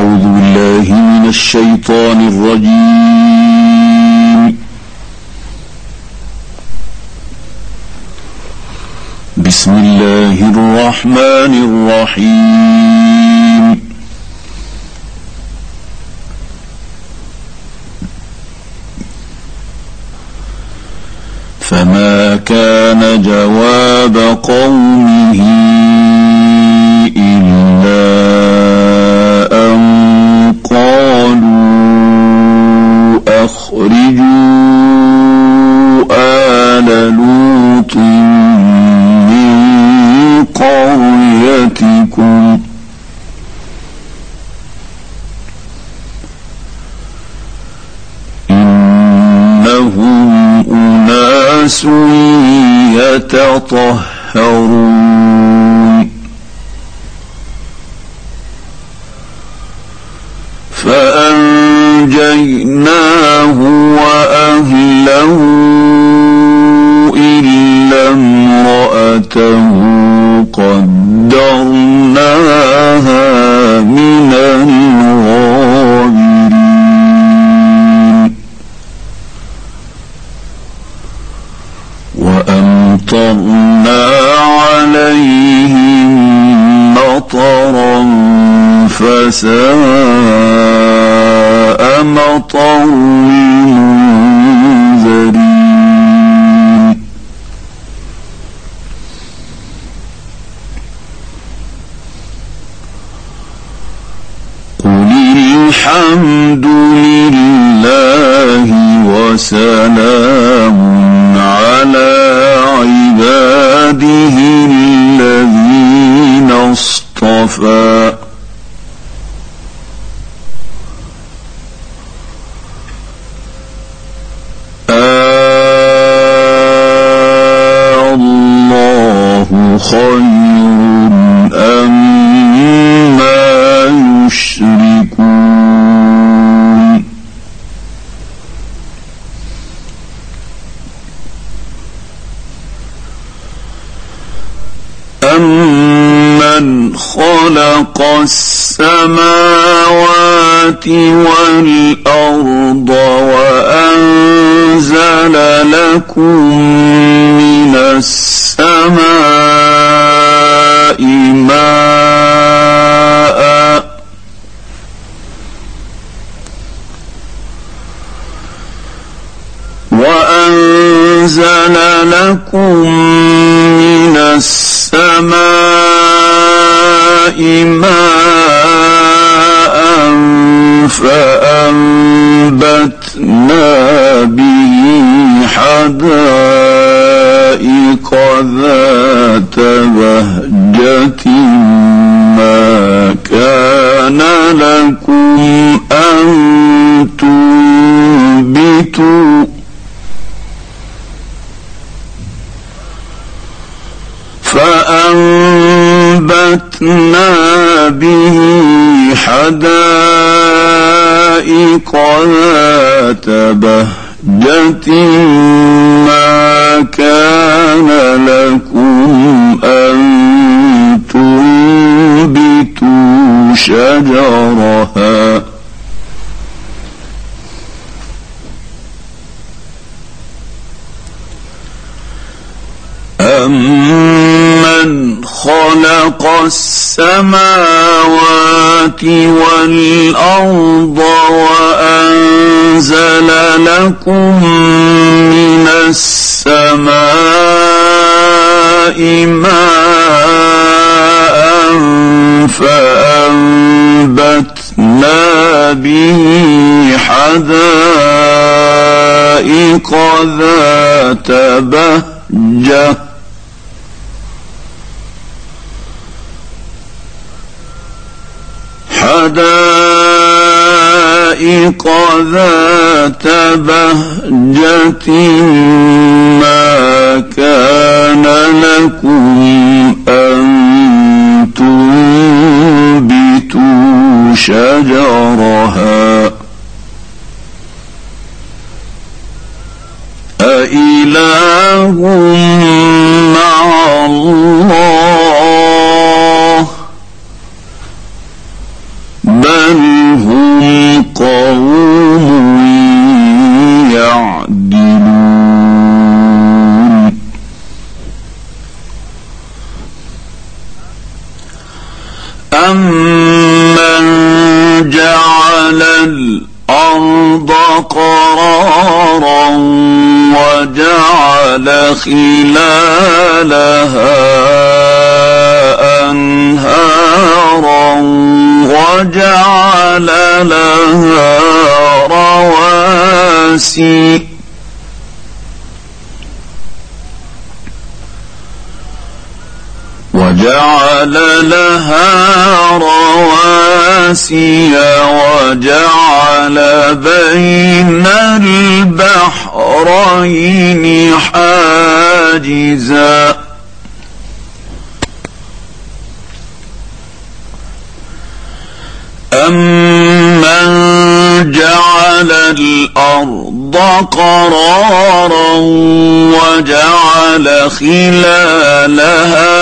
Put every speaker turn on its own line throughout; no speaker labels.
أعوذ بالله من الشيطان الرجيم. بسم الله الرحمن الرحيم. فما كان جواب قومه إلا أن قالوا أخرجوا آل لوط من قريتكم إنهم أناس يتطهرون. فأنجيناه وأهله إلا امرأته قدرناها من الغابرين. وأمطرنا عليهم مطرا فساء مطر المنذرين. قل الحمد لله وسلام على عباده الذين اصطفى. الله خير أما يشركون. أمن خلق السماوات والأرض وأنزل لكم من السماء ماء وأنزل لكم من السماء ماء فأنبتنا به حدائق ذات بهجة ما كان لكم أن تنبتوا فأنبتنا به حدائق ذات بهجة ما كان لكم أن تنبتوا شجرها أَمَّنْ خَلَقَ السَّمَاوَاتِ وَالْأَرْضَ وَأَنزَلَ لَكُم مِّنَ السَّمَاءِ مَاءً فَأَنبَتْنَا بِهِ حَدَائِقَ ذَاتَ بَهْجَةٍ ما كان لكم أن تنبتوا شجرها أإله مع الله بل أَمَّنْ جَعَلَ الْأَرْضَ قَرَارًا وَجَعَلَ خِلَالَهَا أَنْهَارًا وَجَعَلَ لَهَا رواسي وجعل بين البحرين حاجزا أَمَّنْ جَعَلَ الْأَرْضَ قَرَارًا وَجَعَلَ خِلَالَهَا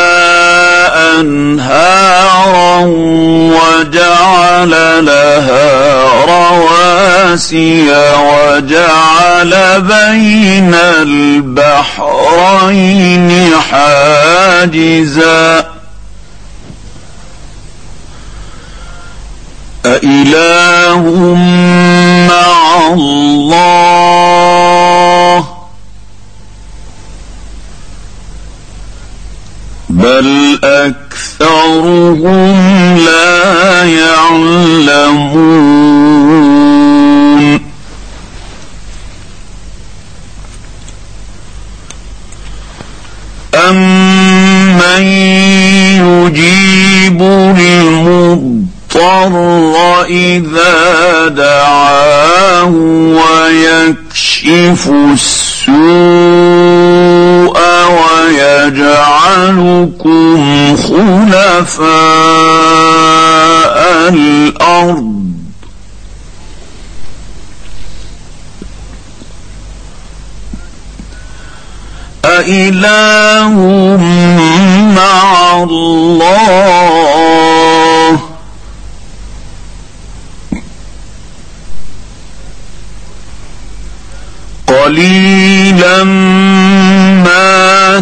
أَنْهَارًا وَجَعَلَ لَهَا رواسي وَجَعَلَ بَيْنَ الْبَحْرَيْنِ حَاجِزًا أإله مع الله بل أكثرهم لا يعلمون أمن يجيب المضطر إذا دعاه ويكشف السوء ويجعلكم خلفاء الأرض أإله مع الله قليلا ما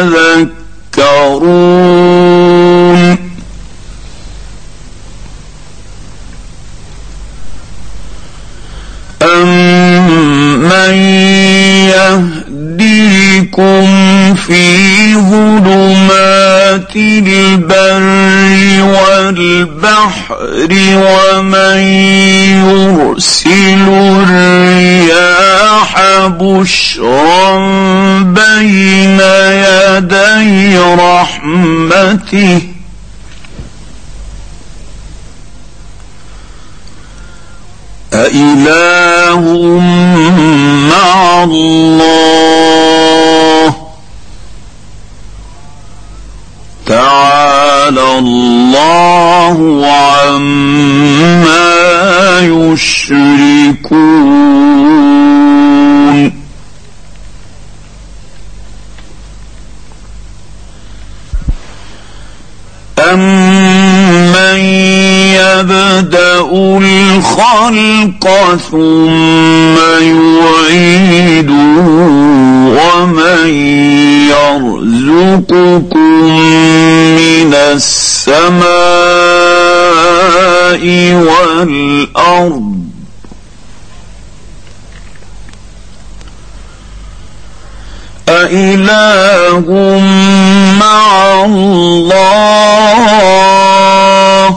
تذكرون أمن يهديكم في ظلمات البر والبحر ومن يرسل الرياح بشرا بين يدي رحمته أإله مع الله تعالى الله عما يشركون أمن يبدأ الخلق ثم يعيده ومن يرزقكم من السماء والأرض أإله مع الله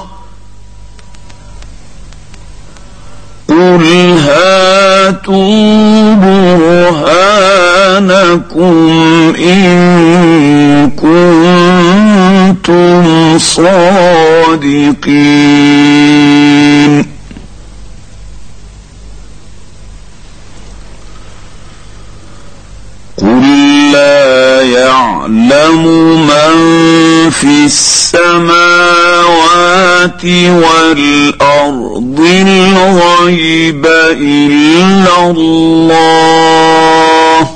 قل هاتوا برهانكم إن كنتم صادقين قل لا يعلم من في السماوات والأرض الغيب إلا الله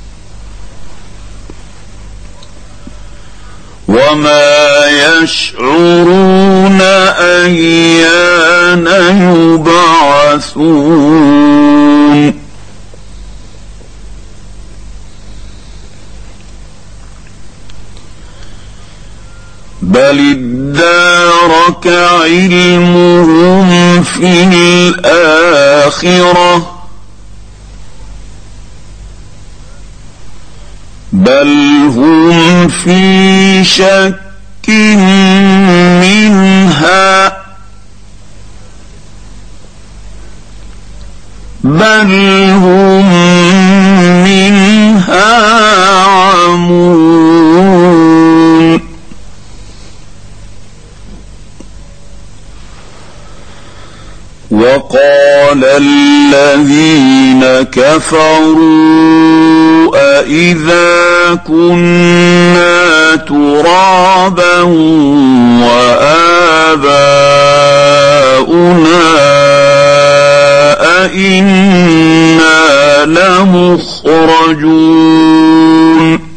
وما يشعرون أيان يبعثون بل ادارك أدرك علمهم في الآخرة بل هم في شك منها بل هم منها عمون وقال الذين كفروا أإذا كنا ترابا وآباؤنا أإنا لمخرجون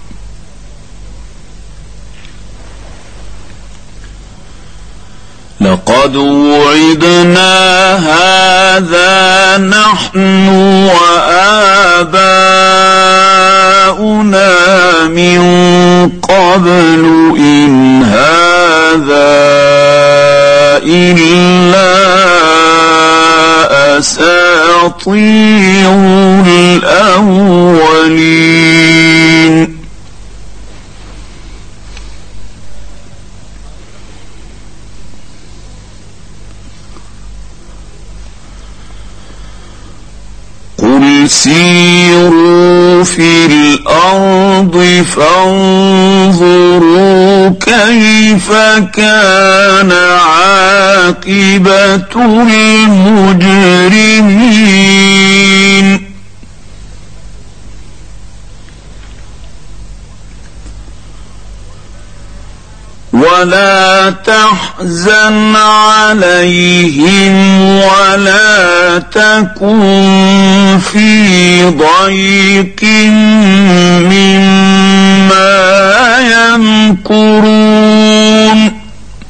لقد وعدنا هذا نحن وآباؤنا من قبل إن هذا إلا أساطير الأولين قل سيروا في الأرض فانظروا كيف كان عاقبة المجرمين ولا تحزن عليهم ولا تكن في ضيق مما يمكرون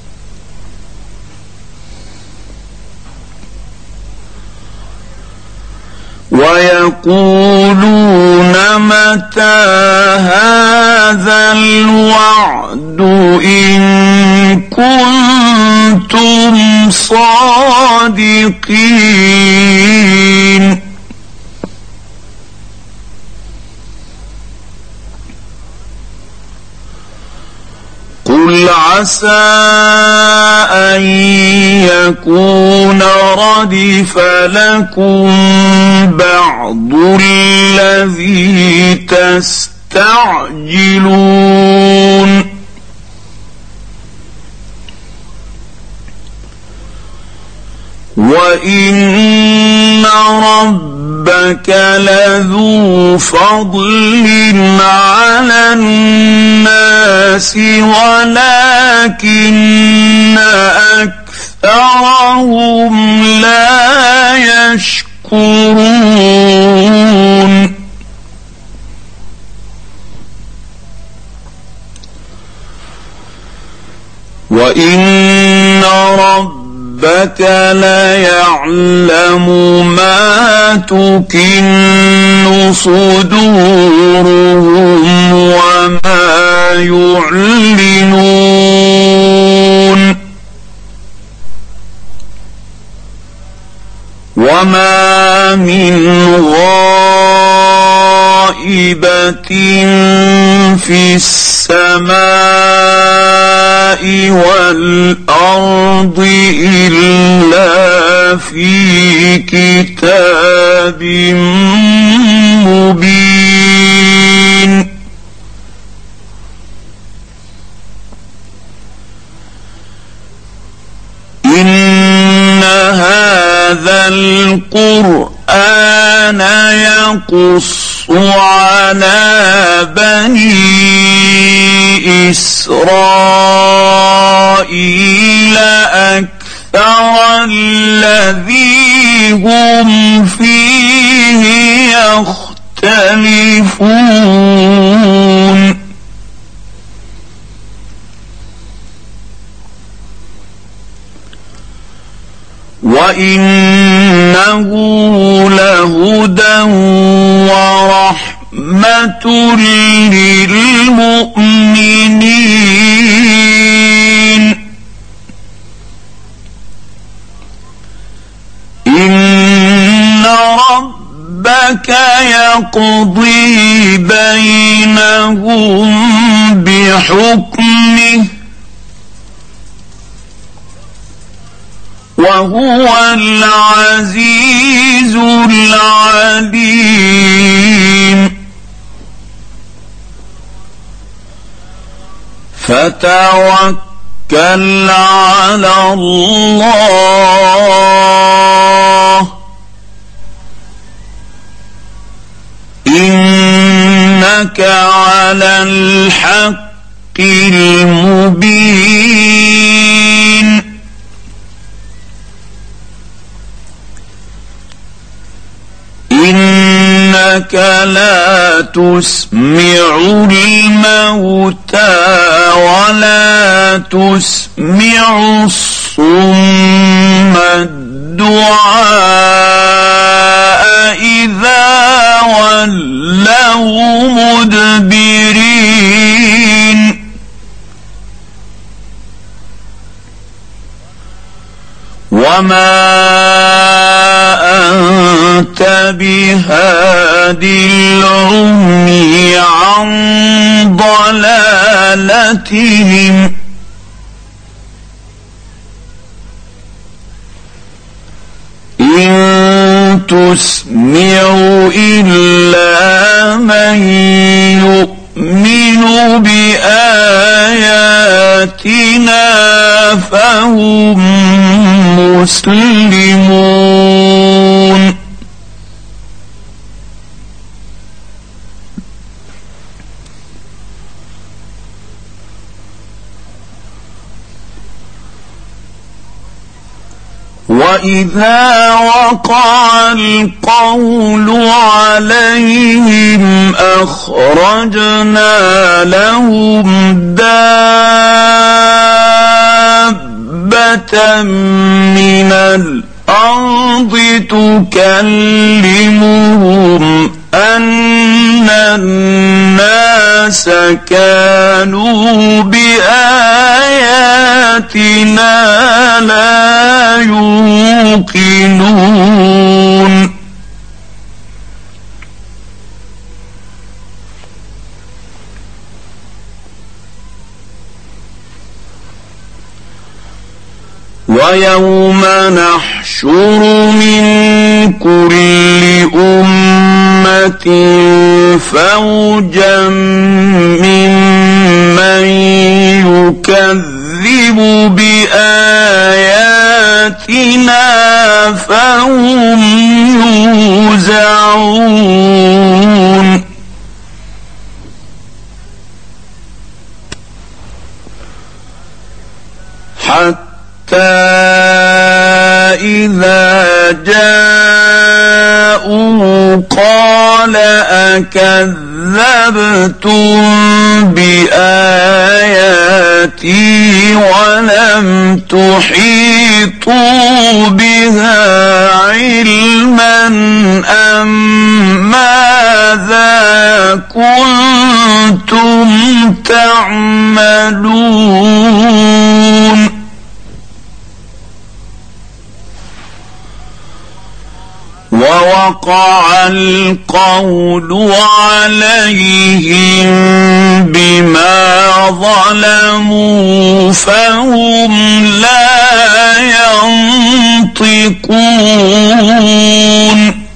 ويقولون متى هذا الوعد إن كنتم صادقين قل عسى أن يكون ردف لكم بعض الذي تستعجلون وإن ربك لذو فضل على الناس ولكن أكثرهم لا يشكرون وإن ربك ليعلم ما تكن صدورهم وما يعلنون وما من غائبة في السماء والأرض إلا في كتاب مبين إن هذا القرآن يقص على بني إسرائيل أكثر الذي هم فيه يختلفون وإنه لهدى ورحمة للمؤمنين إن ربك يقضي بينهم بحكمه وهو العزيز العليم فتوكل على الله إنك على الحق المبين إنك لا تسمع الموتى ولا تسمع الصم الدعاء إذا ولوا مدبرين وما أنت بهادي العمي عن ضلالتهم إن تسمع إلا من يؤمن بآياتنا فهم مسلمون وإذا وقع القول عليهم أخرجنا لهم دابة من الأرض تكلمهم أن الناس كانوا بآياتنا لا يوقنون ويوم نحشر من كل أمة فوجا ممن يكذب بآياتنا فهم يوزعون حتى إذا جاءوا قال أكذبتم بآياتي ولم تحيطوا بها علما أم ماذا كنتم تعملون ووقع القول عليهم بما ظلموا فهم لا ينطقون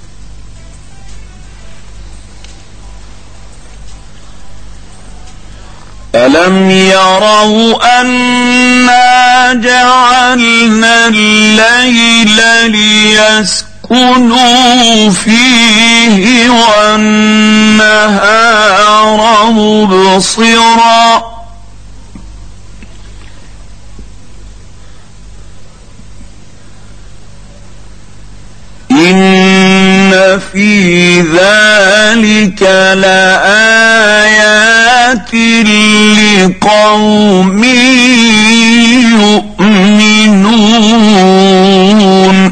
ألم يروا أنا جعلنا الليل ليسكنوا فيه والنهار مبصرا إن في ذلك لآيات لقوم يؤمنون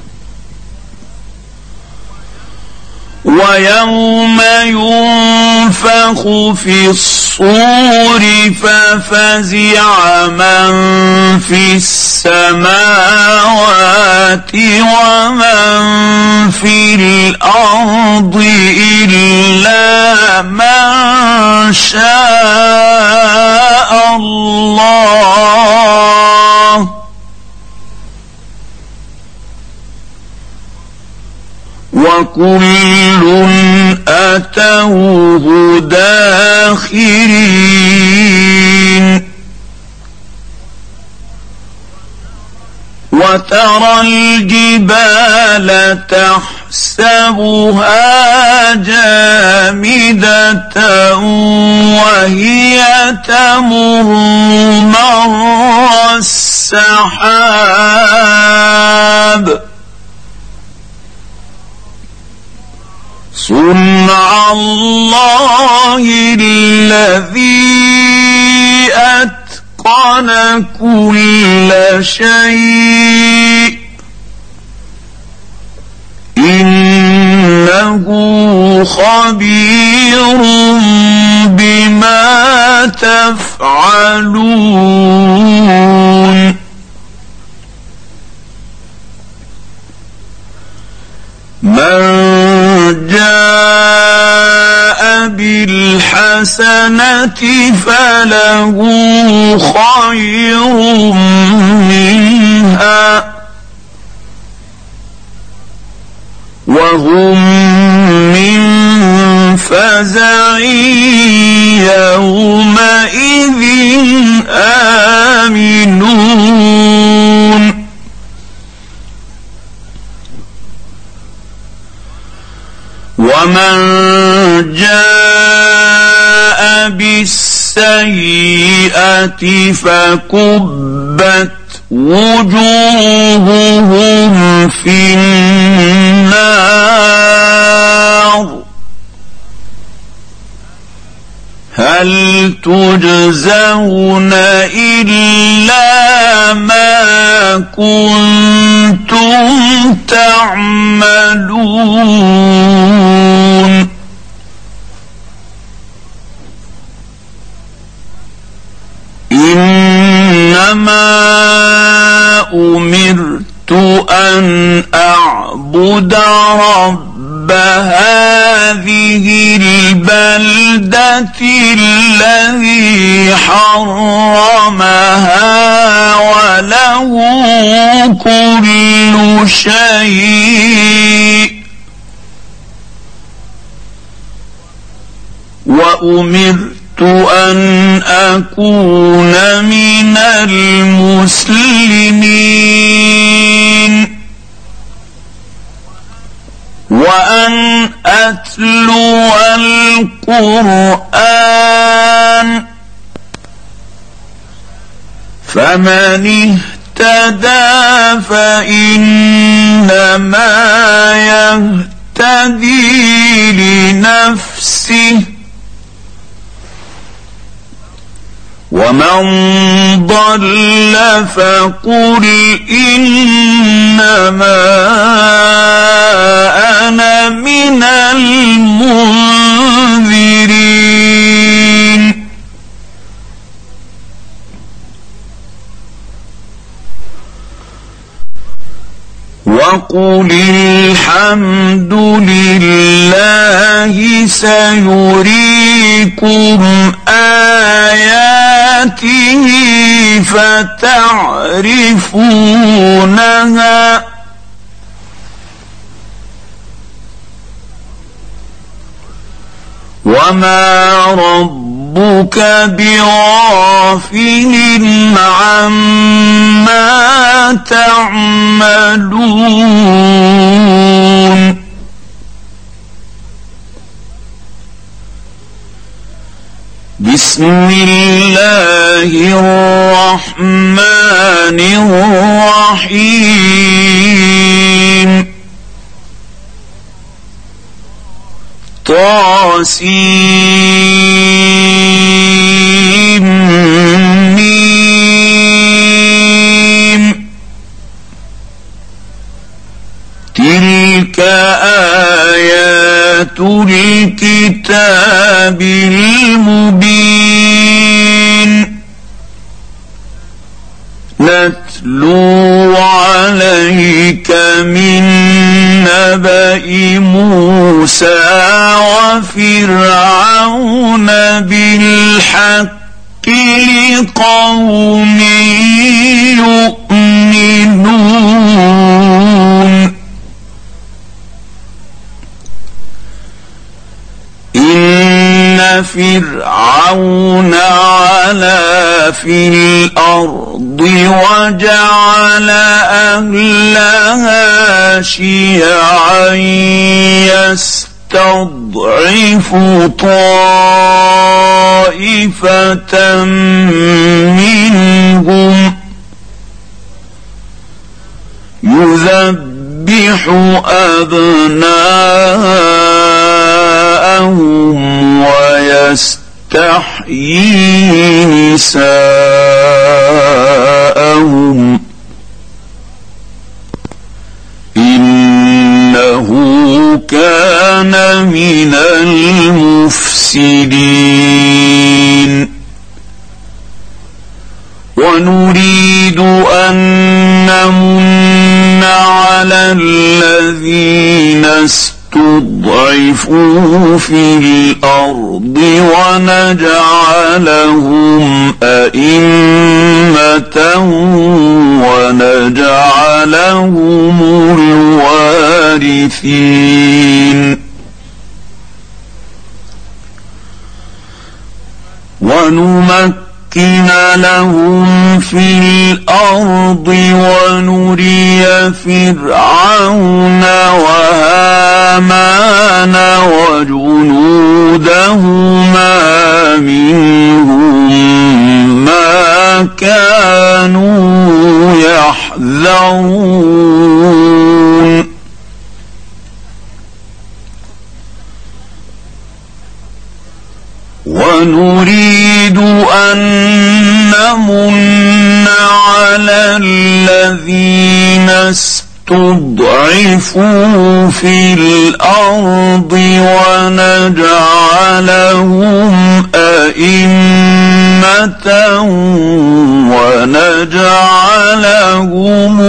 ويوم ينفخ ينفخ في الصور ففزع من في السماوات ومن في الأرض إلا من شاء الله وكل أتوه داخرين وترى الجبال تحسبها جامدة وهي تمر مر السحاب صنع الله الذي أتقن كل شيء إنه خبير بما تفعلون من جاء بالحسنة فله خير منها وهم من فزع يومئذ آمنون ومن جاء بالسيئة فكبت وجوههم في النار هل تجزون إلا ما كنتم تعملون إنما أمرت أن أعبد رب هذه البلدة الذي حرمها وله كل شيء وأمرت أن أكون من المسلمين وأن أتلو القرآن فمن اهتدى فإنما يهتدي لنفسه ومن ضل فقل إنما أنا من المنذرين وقل الحمد لله سيريكم آياته فتعرفونها وما ربك بغافل عما تعملون بسم الله الرحمن الرحيم طاسيم تلك آيات الكتاب الكتاب المبين نتلو عليك من نبأ موسى وفرعون بالحق لقوم يؤمنون إن فرعون علا في الأرض وجعل أهلها شيعا يستضعف طائفة منهم يذبح أبناءهم ويستحيي نساءهم إنه كان من المفسدين ونريد أن نمن على الذين استضعفوا في الأرض ونجعلهم أئمة ونجعلهم الوارثين ونمكن لهم في الأرض ونري فرعون وهامان وجنودهما منهم ما كانوا يحذرون ونريد أن نمن على الذين استضعفوا في الأرض ونجعلهم أئمة ونجعلهم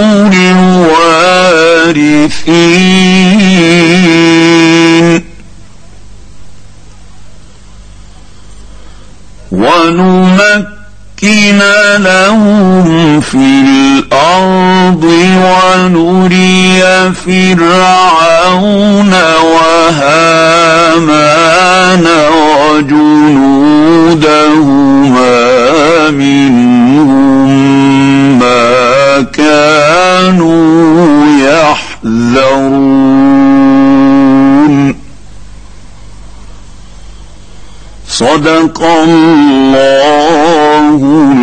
الوارثين ونمكن لهم في الأرض ونري فرعون وهامان وجنودهما منهم ما كانوا يحذرون صدق الله